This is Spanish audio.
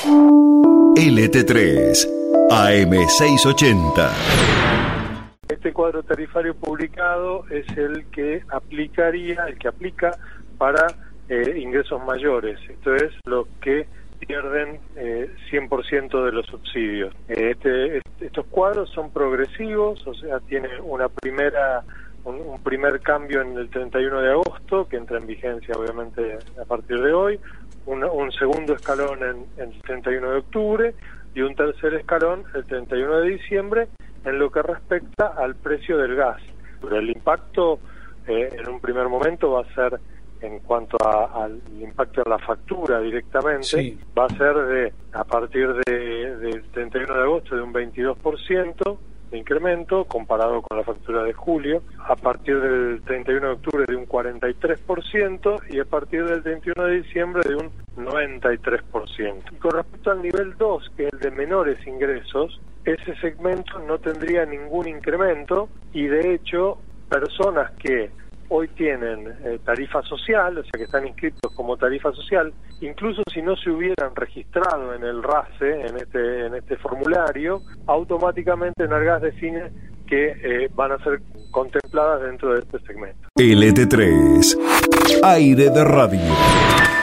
LT3 AM680. Este cuadro tarifario publicado es el que aplica para ingresos mayores, esto es, los que pierden 100% de los subsidios. Estos cuadros son progresivos, o sea, tiene un primer cambio en el 31 de agosto, que entra en vigencia obviamente a partir de hoy, un segundo escalón en el 31 de octubre y un tercer escalón el 31 de diciembre en lo que respecta al precio del gas. Pero el impacto en un primer momento va a ser, en cuanto al impacto en la factura directamente, sí, va a ser a partir del 31 de agosto de un 22% de incremento comparado con la factura de julio, a partir del 31 de octubre de un 43% y a partir del 31 de diciembre de un 93%. Y con respecto al nivel 2, que es el de menores ingresos, ese segmento no tendría ningún incremento y de hecho personas que hoy tienen tarifa social, o sea que están inscritos como tarifa social, incluso si no se hubieran registrado en el RACE, en este formulario, automáticamente Enargas define que van a ser contempladas dentro de este segmento. LT3, aire de radio.